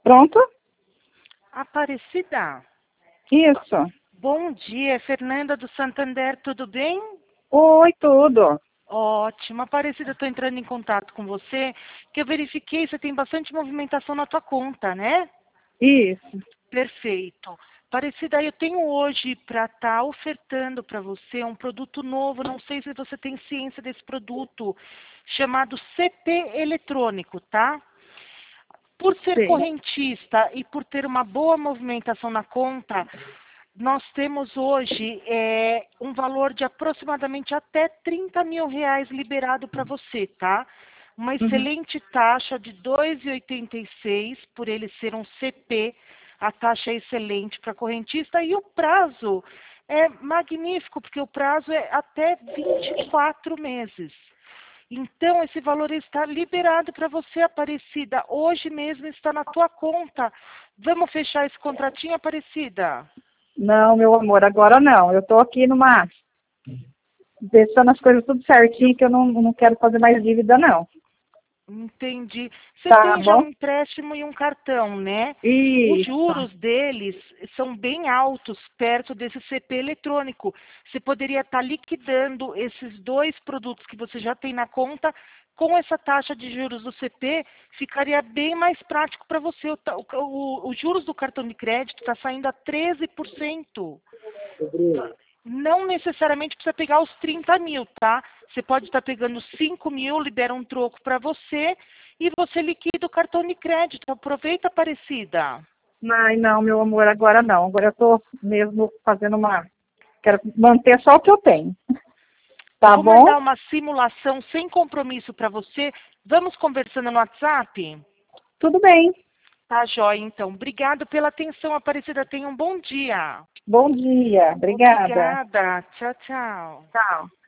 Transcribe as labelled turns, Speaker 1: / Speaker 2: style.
Speaker 1: Pronto?
Speaker 2: Aparecida,
Speaker 1: Isso.
Speaker 2: bom dia, Fernanda do Santander, tudo bem?
Speaker 1: Oi, tudo.
Speaker 2: Ótimo, Aparecida, estou entrando em contato com você, que eu verifiquei, você tem bastante movimentação na tua conta, né?
Speaker 1: Isso.
Speaker 2: Perfeito. Aparecida, eu tenho hoje para estar ofertando para você um produto novo, não sei se você tem ciência desse produto, chamado CP eletrônico, tá? Por ser
Speaker 1: Sim.
Speaker 2: correntista e por ter uma boa movimentação na conta, nós temos hoje um valor de aproximadamente até R$ 30.000 liberado para você, tá? Uma
Speaker 1: Uhum.
Speaker 2: excelente taxa de 2,86 por ele ser um CP, a taxa é excelente para correntista e o prazo é magnífico, porque o prazo é até 24 meses. Então, esse valor está liberado para você, Aparecida. Hoje mesmo está na tua conta. Vamos fechar esse contratinho, Aparecida?
Speaker 1: Não, meu amor, agora não. Eu tô aqui pensando as coisas tudo certinho, que eu não quero fazer mais dívida, não.
Speaker 2: Entendi. Você
Speaker 1: Tá
Speaker 2: tem já
Speaker 1: bom?
Speaker 2: um empréstimo e um cartão, né? Os
Speaker 1: Isso.
Speaker 2: juros deles são bem altos, perto desse CP eletrônico. Você poderia estar liquidando esses dois produtos que você já tem na conta. Com essa taxa de juros do CP, ficaria bem mais prático para você. Os juros do cartão de crédito está saindo a 13%. Não necessariamente precisa pegar os 30.000, tá? Você pode estar pegando 5.000, libera um troco para você e você liquida o cartão de crédito. Aproveita, Aparecida.
Speaker 1: Ai, não, meu amor, agora não. Agora eu tô mesmo fazendo Quero manter só o que eu tenho.
Speaker 2: Eu
Speaker 1: Tá
Speaker 2: vou
Speaker 1: bom?
Speaker 2: mandar uma simulação sem compromisso para você. Vamos conversando no WhatsApp?
Speaker 1: Tudo bem.
Speaker 2: Tá, joia, então. Obrigado pela atenção, Aparecida. Tenha um bom dia.
Speaker 1: Bom dia. Obrigada.
Speaker 2: Obrigada. Tchau, tchau.
Speaker 1: Tchau.